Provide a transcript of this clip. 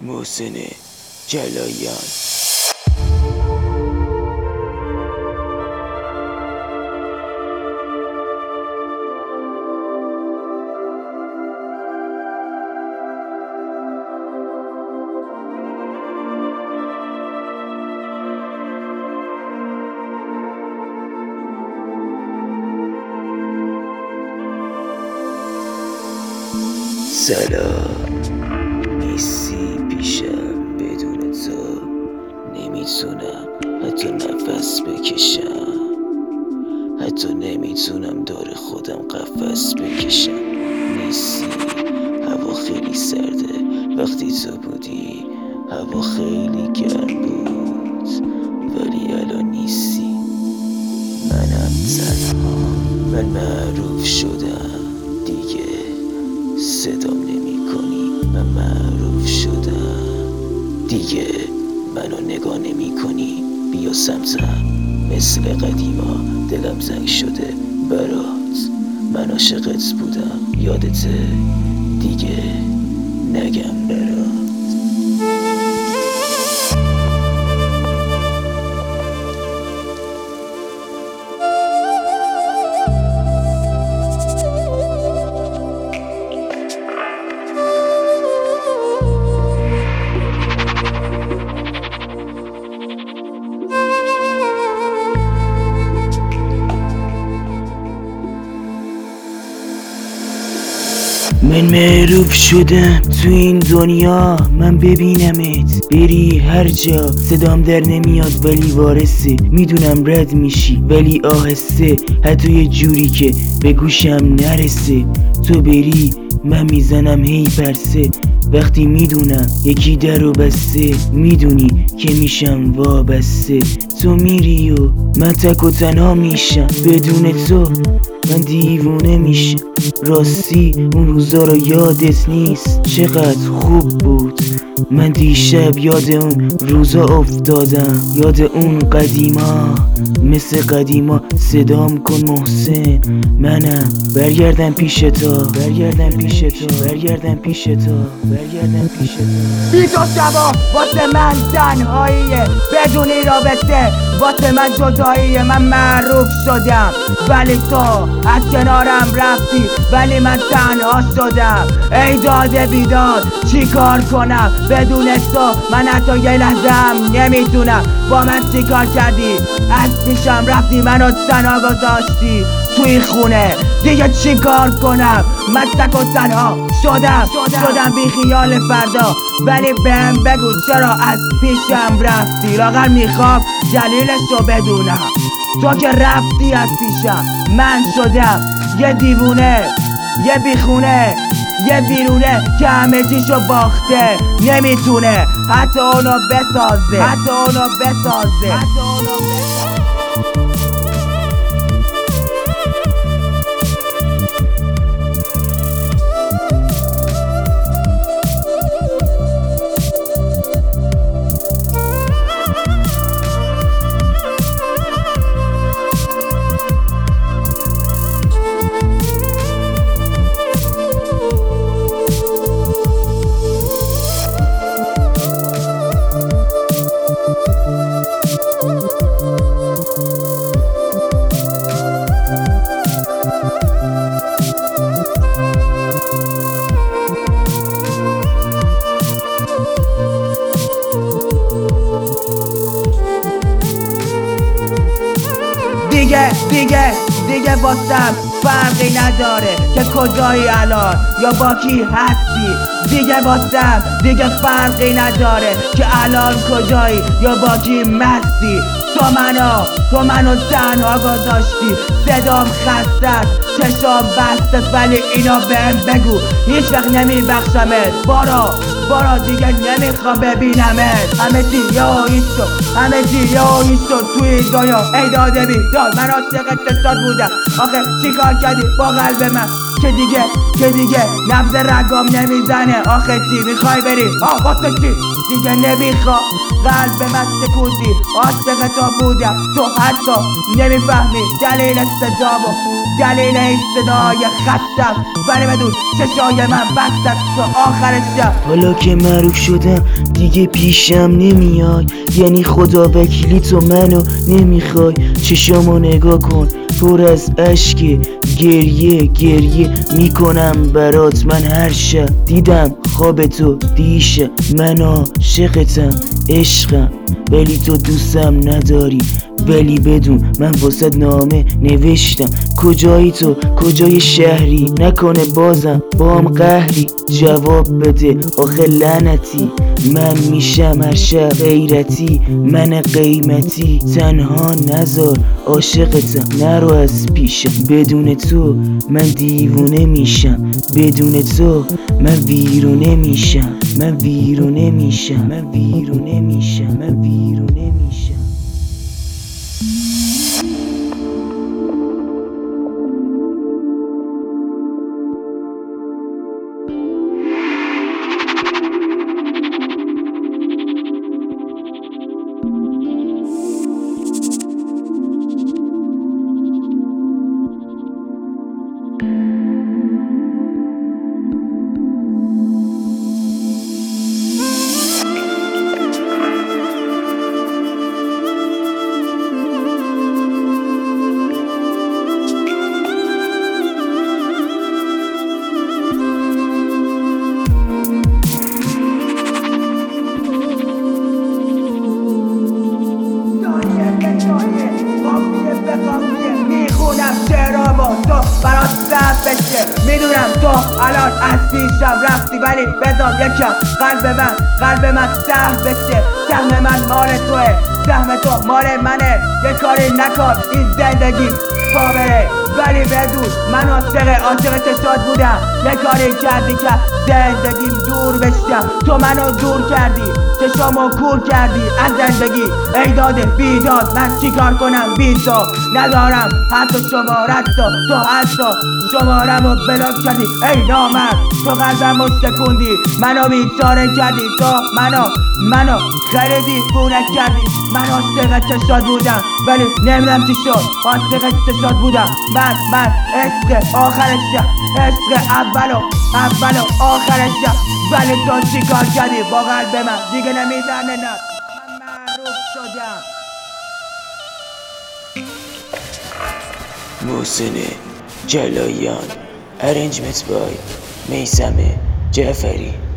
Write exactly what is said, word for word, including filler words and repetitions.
محسن جلایان. سلام، نیستی پیشم، بدون تو نمیتونم حتی نفس بکشم، حتی نمیتونم دور خودم قفس بکشم. نیستی، هوا خیلی سرده، وقتی تو بودی هوا خیلی گرم بود، ولی الان نیستی. منم تنها، من معروف شدم دیگه، صدام نمی کنی، من معروف شدم دیگه، منو نگاه نمی کنی. بیا سمتم مثل قدیما، دلم زنگ شده برات، من عاشقت بودم یادته دیگه، نگم برات. من معروف شدم تو این دنیا، من ببینمت بری هر جا، صدام در نمیاد ولی وارثه، میدونم رد میشی ولی آهسته، حتی یه جوری که به گوشم نرسه. تو بری من میزنم هی پرسه، وقتی میدونم یکی درو بسته، میدونی که میشم وابسته. تو میری و من تک و تنها میشم، بدون تو من دیوونه میشم. راستی اون روزا رو یادت نیست؟ چقدر خوب بود. من دیشب یاد اون روزا افتادم، یاد اون قدیما، مثل قدیما. صدام کن محسن، منم برگردم پیش تا، برگردم پیش تا، برگردم پیش تا، برگردم پیش تا. بی تو شبا واسه من تنهاییه، بدونی رابطه واسه من جداییه. من معروف شدم ولی تو از کنارم رفتی، ولی من تنها شدم. ای داده بیداد چی کار کنم بدون تو؟ من حتی یه لحظم نمیتونم. با من چی کار کردی؟ از پیشم رفتی، منو تنها گذاشتی توی خونه، دیگه چی کار کنم؟ من تک و تنها شدم شدم بی خیال فردا، ولی بهم بگو چرا از پیشم رفتی؟ لاغر میخوام دلیلشو بدونم. تو که رفتی از پیشم، من شدم یه دیوونه، یه بیخونه، یه بیرونه که همه چیشو باخته، نمیتونه حتی اونو بسازه، حتی اونو بسازه، حتی اونو بسازه. دیگه دیگه دیگه واسم فرقی نداره که کجایی الان یا با کی هستی. دیگه واسم دیگه فرقی نداره که الان کجایی یا با کی مستی. تو منو تو منو تنها گذاشتی، صدام خسته است، چشام بسته است، ولی اینا بهم بگو هیچ وقت نمیبخشمت. بارا بارا دیگه نمیخوام ببینمت. همه چی یایید شد، همه چی یایید شد توی دنیا. ای داده بیداد من عاشق چشات بودم، آخه چی کار کردی با قلب من که دیگه که دیگه نبض رگام نمیزنه؟ آخه چی میخوای بری؟ آه واسه چی دیگه نمیخوا؟ قلب من سکوندی، عاشق تو بودم، تو حتی نمیفهمی دلیل صدامو. دلیل این صدای خستم ولی بدون چشای من بستم تا آخر شب. حالا که معروف شدم دیگه پیشم نمیای، یعنی خدا وکیلی تو منو نمیخوای. چشامو نگاه کن پر از اشک، گریه گریه میکنم برات من هر شب. دیدم خواب تو دیشب، من عاشقتم عشقم، ولی تو دوستم نداری. ولی بدون من واسد نامه نوشتم، کجایی تو کجای شهری، نکنه بازم با هم قهری. جواب بده آخه لعنتی، من میشم هر شب غیرتی، من قیمتی. تنها نزار عاشقتم نرو از پیشم، بدون تو من دیوونه میشم، بدون تو من ویرونه میشم، من ویرونه میشم، من ویرونه میشم، من ویرونه میشم. میخونم شعرامو تو برات صرف بشه، میدونم تو الان از پیشم رفتی ولی بذار یکم قلب من قلب من سهم بشه. سهم من مال توه، سهم تو مال منه. یه کاری نکن این زندگی پا بره، ولی بدون من عاشق عاشق چشات بودم. یه کاری کردی که زندگیم دور بشم، تو منو دور کردی، چشامو کور کردی از زندگی. ای داده بیداد من چیکار کنم بی تو، ندارم حتی شمارت تو، تو حتی شمارمو بلاک کردی. ای نامرد تو قلبمو شکوندی، منو بیچاره کردی، تو منو منو خیلی دیوونه کردی. من عاشق چشات بودم ولی نمیدونم چی شد، عاشق چشات بودم من من عشق آخرشم، عشق اولو اولو آخرشم، ولی تو چیکار کردی با قلب من دیگه نمیزنه. نه من معروف شدم. محسن جلایان، ارنجمنت بای میثم جعفری.